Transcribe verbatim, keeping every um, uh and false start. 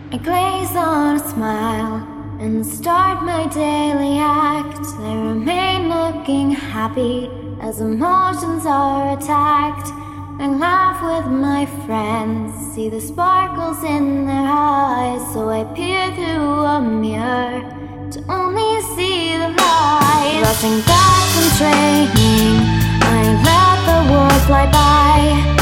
I glaze on a smile and start my daily act. I remain looking happy as emotions are attacked. I laugh with my friends, see the sparkles in their eyes. So I peer through a mirror to only see the light. Rushing back from training, I let the world fly by.